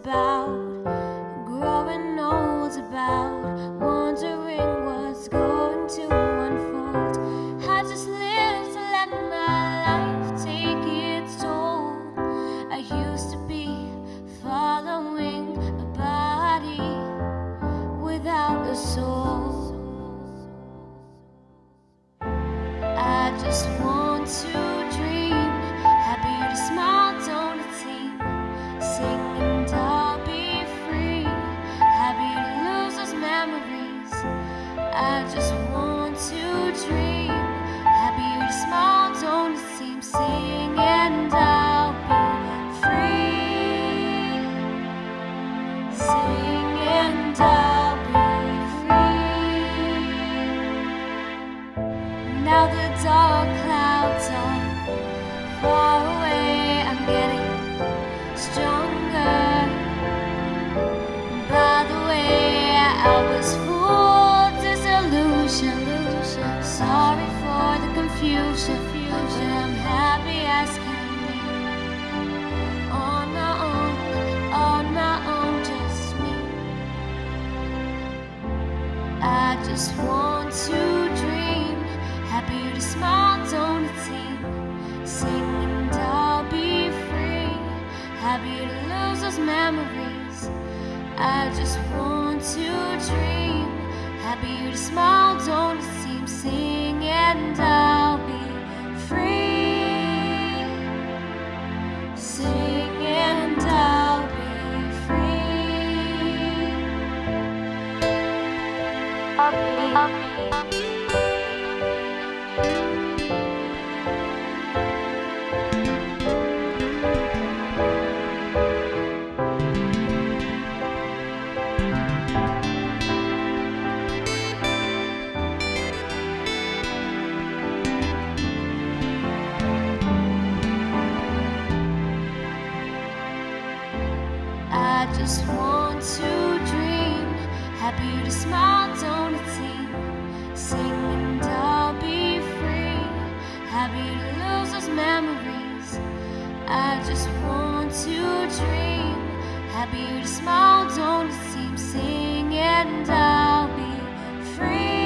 about growing old's about wondering what's going to unfold. I just live to let my life take its toll. I used to be following a body without a soul. I just want to dream, happy to smile, don't it seem? Sing and I'll be free, happy to lose those memories. I just want to dream, happy to smile, don't it seem? Sing and I'll be free, sing and I'll be free. Now the dark clouds are far away, I'm getting stronger. By the way, I was full of disillusion. Sorry for the confusion, but I'm happy as can be. On my own, just me. I just want to dream, happy to smile, don't it seem? Sing and I'll be free, happy to lose those memories. I just want to dream, happy to smile, don't it seem? Sing and I'll be free, sing and I'll be free. I'll be I just want to dream, happy to smile, don't it seem? Sing and I'll be free, happy to lose those memories. I just want to dream, happy to smile, don't it seem? Sing and I'll be free.